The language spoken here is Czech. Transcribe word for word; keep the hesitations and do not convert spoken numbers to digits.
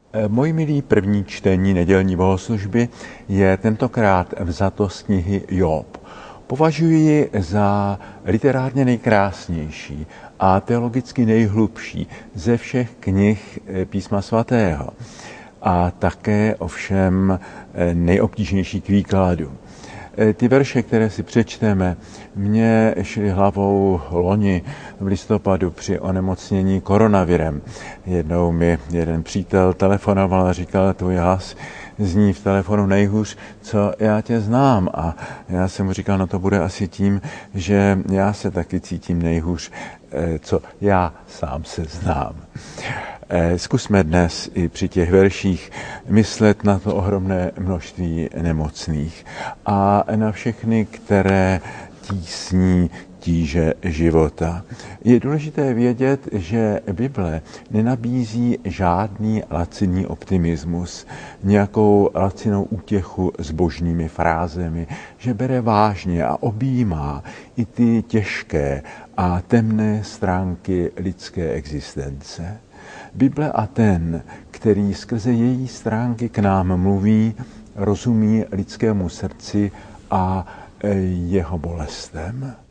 Můj milý první čtení nedělní bohoslužby je tentokrát vzato z knihy Job. Považuji ji za literárně nejkrásnější a teologicky nejhlubší ze všech knih Písma svatého a také ovšem nejobtížnější k výkladu. Ty verše, které si přečteme, mě šly hlavou loni v listopadu při onemocnění koronavirem. Jednou mi jeden přítel telefonoval a říkal, tvůj hlas zní v telefonu nejhůř, co já tě znám. A já jsem mu říkal, no to bude asi tím, že já se taky cítím nejhůř, co já sám se znám. Zkusme dnes i při těch verších myslet na to ohromné množství nemocných a na všechny, které tísní tíže života. Je důležité vědět, že Bible nenabízí žádný laciný optimismus, nějakou lacinou útěchu s božními frázemi, že bere vážně a objímá i ty těžké a temné stránky lidské existence. Bible a ten, který skrze její stránky k nám mluví, rozumí lidskému srdci a jeho bolestem.